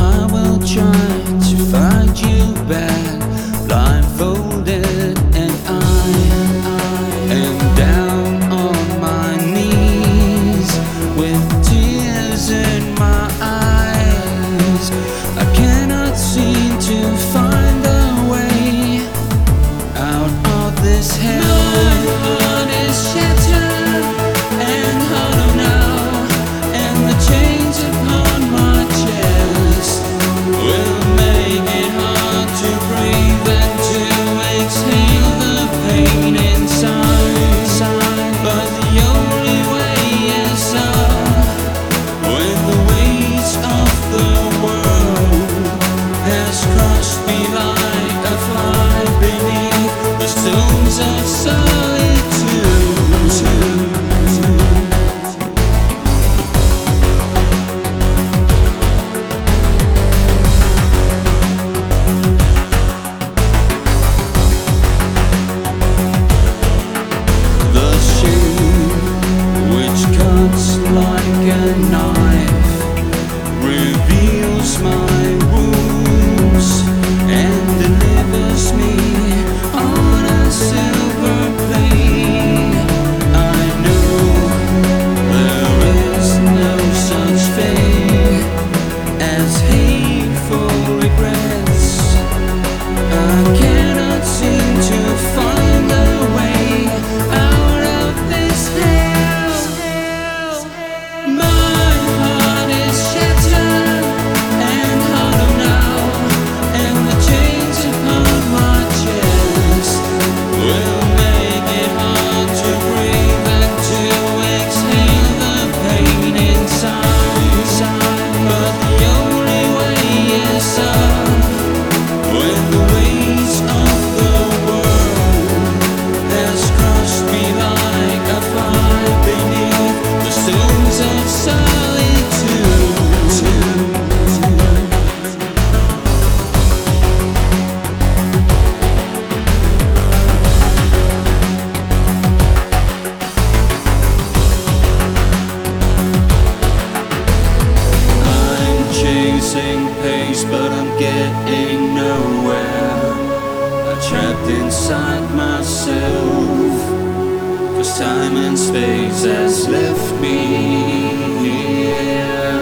I will try to find you back, blindfolded, and I am down on my knees with tears in my eyes. I cannot seem to find a way out of this hell. My heart is shattered and hollow now, and the chains upon my chest will make it hard to breathe and to exhale the pain inside. But the only way is up when the weight of the world has crushed me like a fly beneath the stones of solitude. The shame which cuts like a knife reveals my wounds and delivers me on a silver plate. I know there is no such thing as hateful regrets. I cannot seem to find a way out of this hell. My heart is shattered and hollow now, and the chains upon my chest will make it hard to breathe and to exhale the pain inside. But the only way is up when the weight of the world has crushed me like a fly beneath the stones of solitude. I'm chasing pace, but I'm getting nowhere. I'm trapped inside myself, 'cause time and space has left me here.